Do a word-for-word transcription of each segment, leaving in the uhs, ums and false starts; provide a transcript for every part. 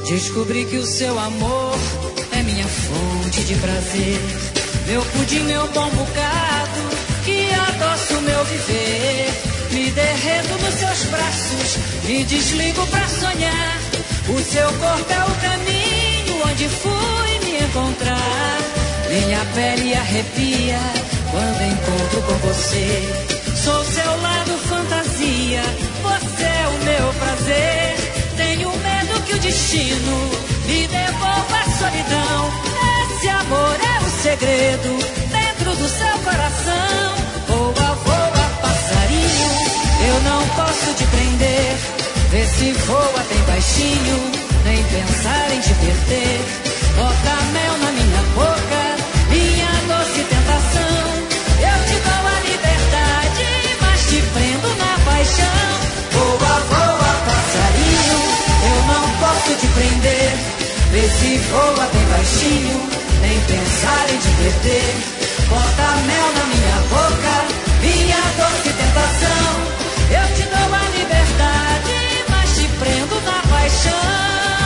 Descobri que o seu amor é minha fonte de prazer, meu pudim, meu bom bocado, que adoça o meu viver. Me derreto nos seus braços, me desligo pra sonhar. O seu corpo é o caminho onde fui me encontrar. Minha pele arrepia quando encontro com você. Sou seu lado fantasia, você é o meu prazer. Tenho medo que o destino me devolva a solidão. Esse amor é o segredo dentro do seu coração. Voa, voa, passarinho, eu não posso te prender. Vê se voa bem baixinho, nem pensar em te perder. Bota mel na minha boca, minha doce tentação. Eu te dou a liberdade, mas te prendo na paixão. Voa, voa, passarinho, eu não posso te prender. Vê se voa bem baixinho, nem pensar em te perder. Bota mel na minha boca, minha doce tentação. Eu te dou a liberdade, mas te prendo na paixão.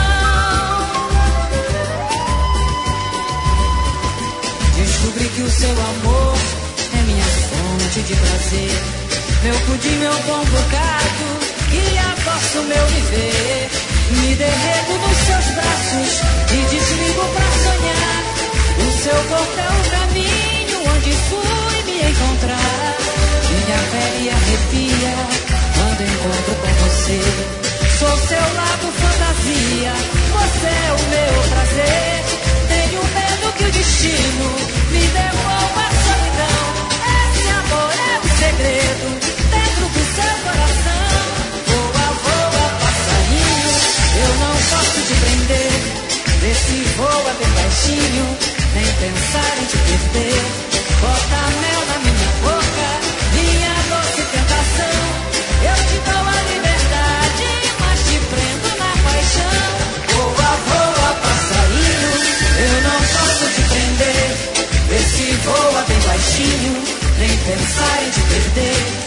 Descobri que o seu amor é minha fonte de prazer, meu pudim, meu bom bocado, que adoça o meu viver. Me derreto nos seus braços e desligo pra sonhar. O seu corpo é o caminho onde fui me encontrar. Minha pele arrepia quando encontro com você. Sou seu lado fantasia, você é o meu prazer. Tenho medo que o destino me devolva a solidão. Esse amor é o segredo dentro do seu coração. Voa, voa, passarinho, eu não posso te prender. Vê se voa bem baixinho, nem pensar em te perder. Bota mel na minha boca, minha doce tentação. Eu te dou a liberdade, mas te prendo na paixão. Voa, voa, passarinho, eu não posso te prender. Vê se voa bem baixinho, nem pensar em te perder.